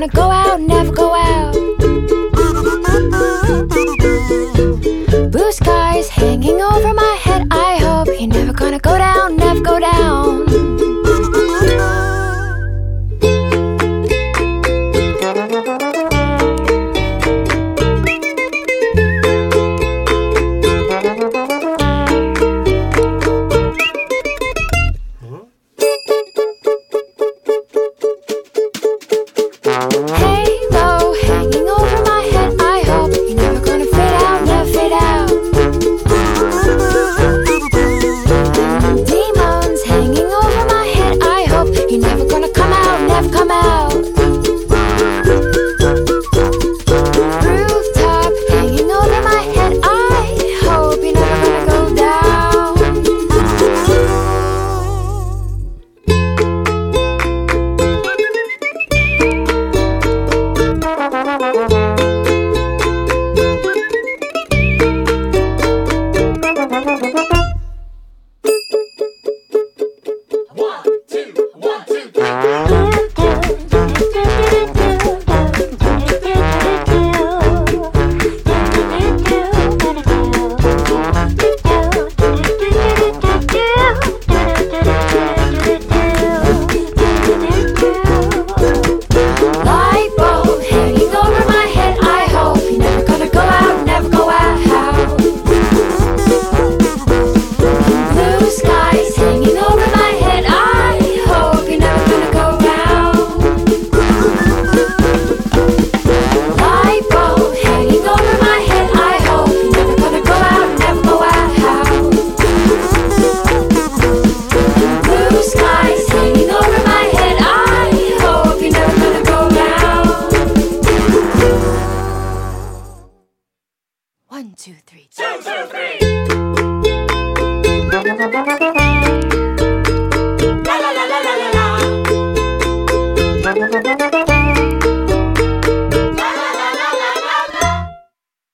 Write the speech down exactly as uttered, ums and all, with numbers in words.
gonna go out, never go out. Blue skies hanging over my head, I hope you're never gonna go down, never go down. Halo hanging over my head, I hope you're never gonna fade out, never fade out. Demons hanging over my head, I hope you're never gonna come out, never come out. Rooftop hanging over my head, I hope you're never gonna go down. Light bulb hanging over my head, I hope you're never gonna go out, never go out. Blue skies hanging over my head, I hope you're never gonna go round. Light bulb hanging over my head, I hope you're never gonna go out, never go out. Blue skies hanging over my head, I hope you're never gonna go round. One, two, three. Two, two, three.